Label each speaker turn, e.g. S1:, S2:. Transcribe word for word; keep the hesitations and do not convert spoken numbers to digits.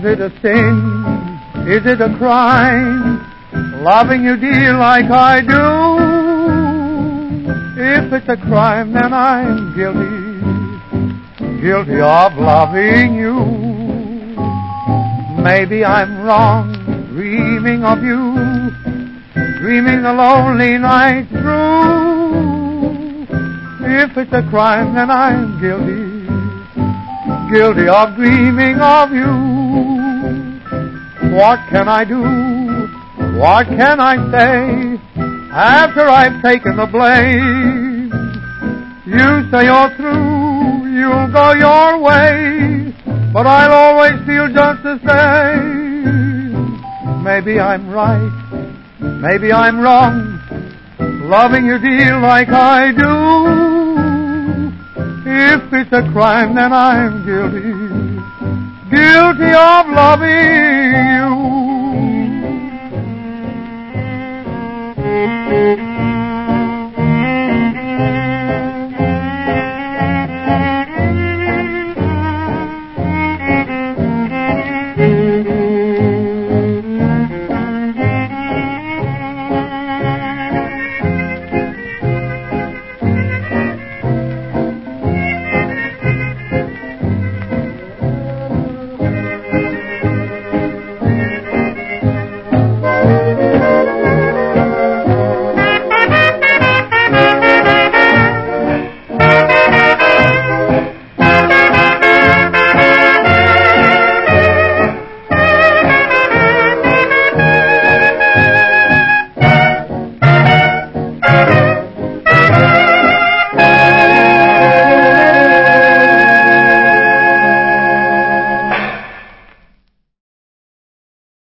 S1: Is it a sin? Is it a crime? Loving you, dear, like I do. If it's a crime, then I'm guilty, guilty of loving you. Maybe I'm wrong, dreaming of you, dreaming the lonely night through. If it's a crime, then I'm guilty, guilty of dreaming of you. What can I do? What can I say after I've taken the blame? You say you're through, you'll go your way, but I'll always feel just the same. Maybe I'm right, maybe I'm wrong, loving you, dear, like I do. If it's a crime, then I'm guilty, guilty of loving you.